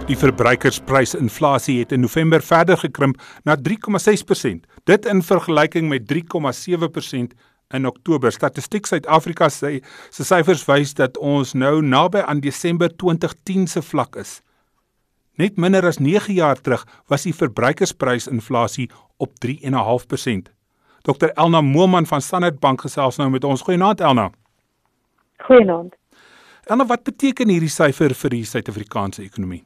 Die verbruikersprysinflasie het in November verder gekrimp na 3,6%. Dit in vergelyking met 3,7% in Oktober. Statistiek Suid-Afrika se syfers wys dat ons nou naby aan Desember 2010 se vlak is. Net minder as 9 jaar terug was die verbruikersprysinflasie op 3,5%. Dr. Elna Moelman van Standard Bank gesels nou met ons. Goeienaand Elna. Goeienaand. Elna, wat beteken hierdie syfer vir die Suid-Afrikaanse ekonomie?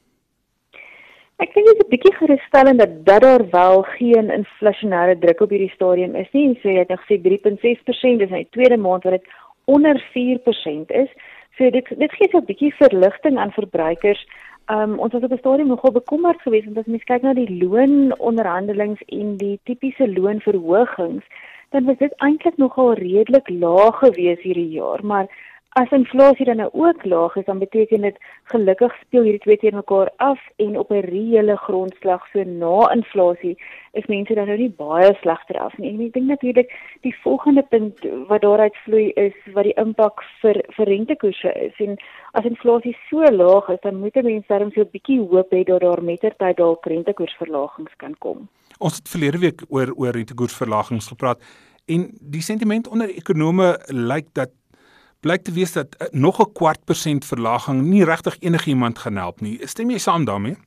Ek dink dit is 'n bietjie gerusstellend dat daar wel geen inflasionêre druk op hierdie stadium is nie. So jy het nou gesê 3,6%, dis nou die tweede maand wat dit onder 4% is. So dit gee so 'n bietjie verligting aan verbruikers. Ons was op 'n stadium nogal bekommerd geweest want as mens kyk na die loononderhandelings en die tipiese loonverhogings, dan was dit eintlik nogal redelik laag geweest hierdie jaar, maar as inflasie dan nou ook laag is, dan beteken dit gelukkig speel hierdie twee teen mekaar af en op 'n reële grondslag so na inflasie is mense dan nou nie baie slegter af nie. En ek dink natuurlik die volgende punt wat daaruit vloei is wat die impak vir rentekoerse is. En as inflasie so laag is, dan moet mense darm so 'n bietjie hoop hê dat daar mettertyd dalk rentekoersverlagings kan kom. Ons het verlede week oor rentekoersverlagings gepraat en die sentiment onder ekonome blyk te wees dat nog 'n 0,25% verlaging nie regtig enigiemand gaan help nie. Stem jy saam daarmee?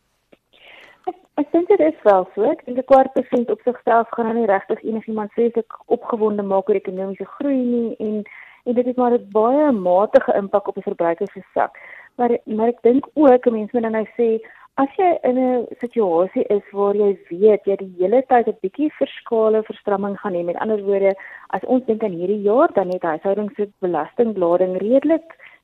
Ek dink dit is wel so. Ek dink 'n 0,25% op sigself gaan nou nie regtig enigiemand vreeslik opgewonde maak oor ekonomiese groei nie en dit het maar 'n baie matige impak op die verbruiker se sak. Maar ek dink ook 'n mens moet dan nou sê as jy in 'n situasie is waar jy weet jy die hele tyd 'n bietjie verskale verstramming gaan hê, met ander woorde, as ons dink aan hierdie jaar, dan het huishoudings se belastinglading redelik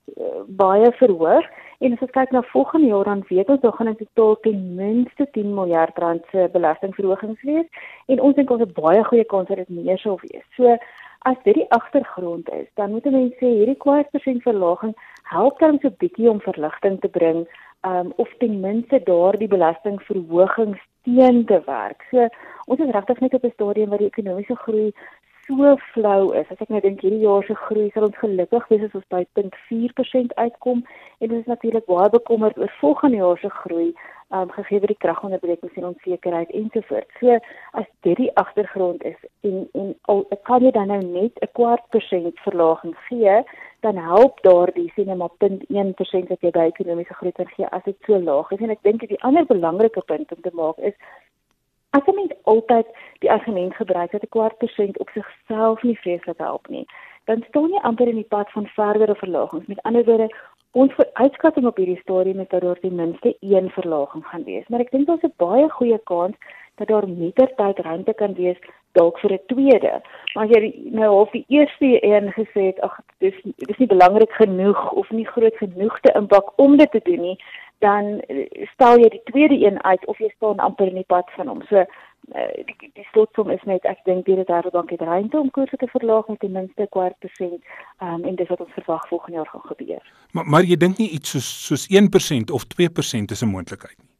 baie verhoog. En as ons kyk na volgende jaar, dan weet ons daar gaan in totaal ten minste 10 miljard rand se belastingverhogings wees. En ons dink ons het baie goeie kans dat dit meer sal wees. So as dit die agtergrond is, dan moet mense sê hierdie 0,25% verlaging help dan so 'n bietjie om verligting te bring. Of ten minste daardie belastingverhogings teen te werk. So ons is regtig net op 'n stadium waar die ekonomiese groei so flou is. As ek nou dink hierdie jaar se groei sal ons gelukkig wees as ons by 0,4% uitkom en ons is natuurlik baie bekommerd oor volgende jaar se groei, gegee die kragonderbrekings en onsekerheid ensovoorts. So as dit die agtergrond is en al kan jy dan nou net 'n 0,25% verlaging gee, dan help daardie sien maar 0,1% wat jy by ekonomiese groei kan gee as dit so laag is. En ek dink die ander belangrike punt om te maak is as jy net altyd die argument gebruik dat 'n 0,25% op sigself nie vreeslik help nie, dan staan jy amper in die pad van verdere verlagings. Met ander woorde, ons vooruitskatting op hierdie stadium is dat daar ten minste 1 verlaging gaan wees. Maar ek dink daar's 'n baie goeie kans dat daar mettertyd ruimte kan wees dalk vir 'n tweede. Maar as jy nou half die eerste een gesê het, ag, dis nie belangrik genoeg of nie groot genoeg te impak om dit te doen nie, dan stel jy die tweede een uit of jy staan amper in die pad van hom. So die slotsom is net, ek dink die Reserwebank het ruimte om koerse te verlaag met ten minste 0,25%, en dis wat ons verwag volgende jaar gaan gebeur. Maar jy dink nie iets soos 1% of 2% is 'n moontlikheid nie?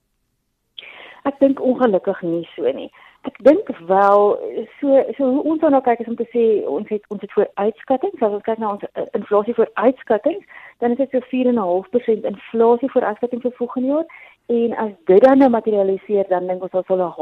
Ek dink ongelukkig nie so nie. Ek dink wel, so hoe ons nou kyk is om te sê, ons het vooruitskattings, as ons kyk na ons inflasie vooruitskattings, dan is dit so 4,5% inflasie vooruitskatting vir volgende jaar, en as dit dan nou materialiseer, dan dink ons sal 'n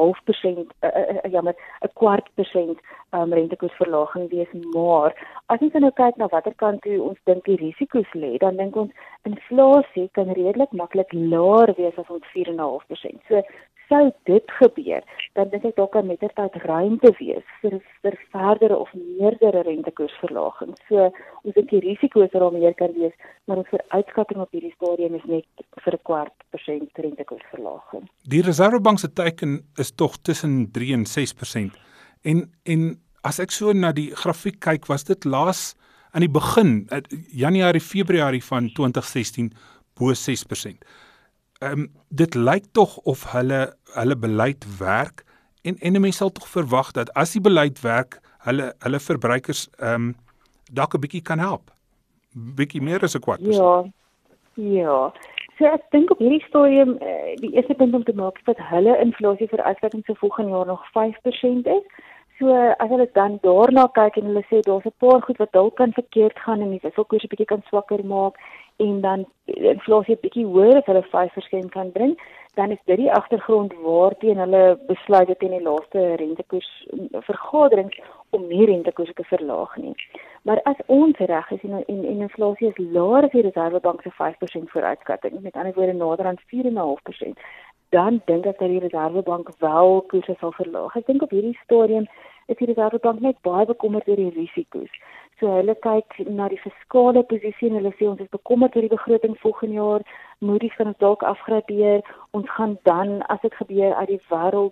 0,5%, 'n rentekoersverlaging wees, maar as ons nou kyk na watter kant toe ons dink die risiko's lê, dan dink ons inflasie kan redelik maklik laer wees as ons 4,5%. So sou dit gebeur, dan dink ek daar kan mettertyd ruimte wees vir verdere of meerdere rentekoersverlagings. So ons dink die risiko's daar meer kan wees, maar ons vooruitskatting op hierdie stadium is net vir 'n 0,25% rentekoersverlaging. Die Reserwebank se teiken is tog tussen 3 en 6%. En as ek so na die grafiek kyk, was dit laas aan die begin, Januarie, Februarie van 2016 bo 6%. Dit lyk tog of hulle beleid werk en 'n mens sal tog verwag dat as die beleid werk, hulle verbruikers dalk 'n bietjie kan help. Bietjie meer as 'n 0,25%. Ja. So ek dink op hierdie stadium die eerste punt om te maak is dat hulle inflasie vooruitskatting vir volgende jaar nog 5% is. So as hulle dan daarna kyk en hulle sê daar's 'n paar goed wat dalk kan verkeerd gaan en die wisselkoers 'n bietjie kan swakker maak en dan inflasie 'n bietjie hoër as hulle 5% kan bring, dan is dit die agtergrond waarteen hulle besluit het in die laaste rentekoers vergaderings om nie rentekoerse te verlaag nie. Maar as ons reg is en inflasie is laer as die Reserwebank se 5% vooruitskatting, met ander woorde nader aan 4,5%, dan dink ek dat die Reserwebank wel koerse sal verlaag. Ek dink op hierdie stadium is die Reserwebank net baie bekommerd oor die risiko's. So hulle kyk na die fiskale posisie en hulle sê ons is bekommerd oor die begroting volgende jaar, Moody's gaan ons dalk afgradeer, ons gaan dan, as dit gebeur, uit die wêreld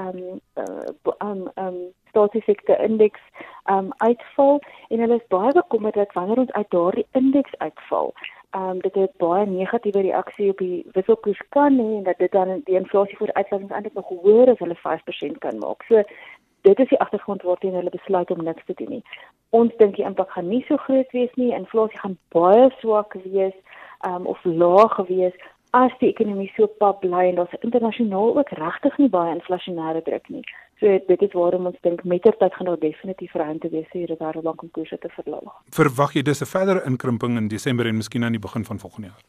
staatseffekte indeks uitval, en hulle is baie bekommerd dat wanneer ons uit daardie indeks uitval, dit 'n baie negatiewe reaksie op die wisselkoers kan hê, en dat dit dan die inflasie vooruitsigings eintlik nog hoër as hulle 5% kan maak. So dit is die agtergrond waarteen hulle besluit om niks te doen nie. Ons dink die impak gaan nie so groot wees nie. Inflasie gaan baie swak wees of laag wees as die ekonomie so pap bly en daar's internasionaal ook regtig nie baie inflasionêre druk nie. So dit is waarom ons dink mettertyd gaan daar definitief ruimte wees vir die Reserwebank om koerse te verlaag. Verwag jy dis 'n verdere inkrimping in Desember en miskien aan die begin van volgende jaar?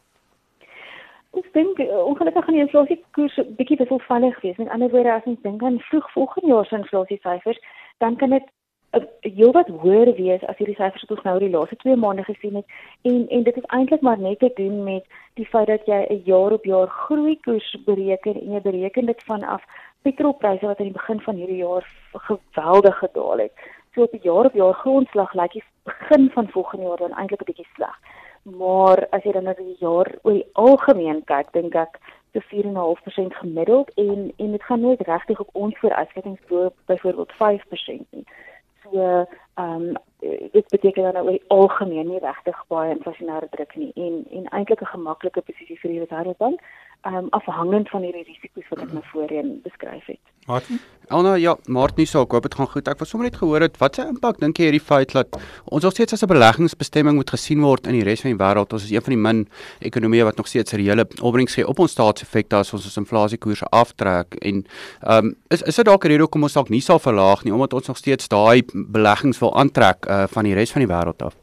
Ek dink ongelukkig gaan die inflasiekoers 'n bietjie wisselvallig wees. Met ander woorde, as ons dink aan vroeg volgende jaar se inflasiesyfers, dan kan dit heelwat hoër wees as hierdie syfers wat ons nou die laaste 2 maande gesien het. En dit is eintlik maar net te doen met die feit dat jy 'n jaar op jaar groeikoers bereken, en jy bereken dit vanaf petrolpryse wat aan die begin van hierdie jaar geweldig gedaal het. So op 'n jaar op jaar grondslag lyk die begin van volgende jaar dan eintlik 'n bietjie sleg. Maar as jy dan na die jaar oor die algemeen kyk, dink ek so 4,5% gemiddeld, en dit gaan nooit regtig op ons vooruitskattinge bo byvoorbeeld 5% nie. So dit beteken dan oor die algemeen nie regtig baie inflasionêre druk nie, en eintlik 'n gemaklike posisie vir die Reserwebank, afhangend van hierdie risiko's wat ek nou voorheen beskryf het. Martin? Elna, ja, Martin nie so, ek hoop dit gaan goed. Ek was sommer net gehoor het, wat se impak dink jy hierdie feit dat ons nog steeds as 'n beleggingsbestemming moet gesien word in die res van die wêreld? Ons is een van die min ekonomieë wat nog steeds reële opbrengs gee op ons staatseffekte as ons inflasiekoerse aftrek, en is dit dalk 'n rede hoekom ons dalk nie sal verlaag nie, omdat ons nog steeds daai beleggings wil aantrek van die res van die wêreld af?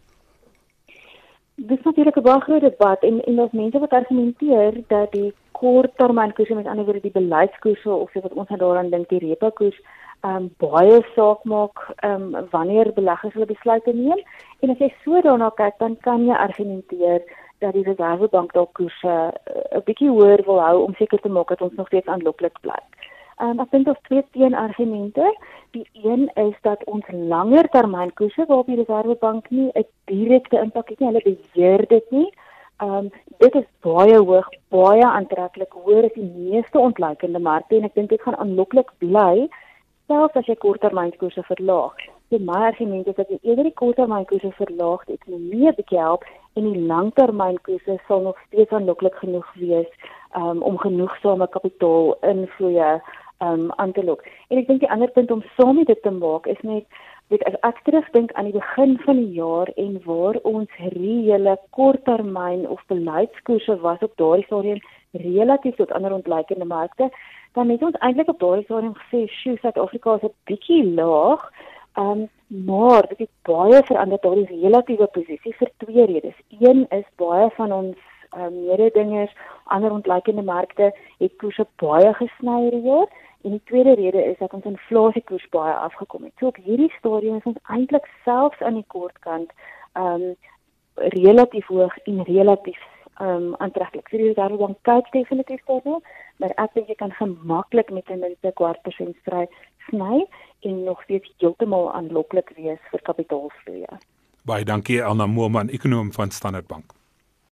Dit is natuurlik 'n baie groot debat, en daar's mense wat argumenteer dat die korttermynkoerse, met ander woorde die beleidskoerse, of so wat ons nou daaraan dink, die repo koers, baie saak maak wanneer beleggers hulle besluite neem. En as jy so daarna kyk, dan kan jy argumenteer dat die Reserwebank dalk koerse 'n bietjie hoër wil hou om seker te maak dat ons nog steeds aanloklik bly. Ek dink daar's 2 teenargumente. Die een is dat ons langer termynkoerse waarop die Reserwebank nie 'n direkte impak het nie, hulle beheer dit nie. Dit is baie hoog, baie aantreklik, hoër as die meeste ontleikende markte, en ek dink dit gaan aanloklik bly selfs as jy korttermynkoerse verlaag. So my argument is dat jy eerder die korttermynkoerse verlaag, die ekonomie 'n bietjie help, en die langtermynkoerse sal nog steeds aanloklik genoeg wees om genoegsame kapitaal invloeye aan te lok. En ek dink die ander punt om saam met dit te maak is net, as ek terugdink aan die begin van die jaar en waar ons reële korttermyn of beleidskoerse was op daardie stadium relatief tot ander ontleikende markte, dan het ons eintlik op daardie stadium gesê, "Sjoe, Suid-Afrika is 'n bietjie laag." Maar dit het baie verander daardie relatiewe posisie vir 2 redes. Een is baie van ons mededingers, ander ontleikende markte het koerse baie gesny hierdie jaar. En die tweede rede is dat ons inflasiekoers baie afgekom het. So op hierdie stadium is ons eintlik selfs aan die kortkant relatief hoog en relatief aantreklik. So die Reserwebank kyk definitief daarna, maar ek dink jy kan gemaklik met 'n 0,25% sny en nog steeds heeltemal aanloklik wees vir kapitaalvloeye. Baie dankie Elna Moelman, ekonom van Standard Bank.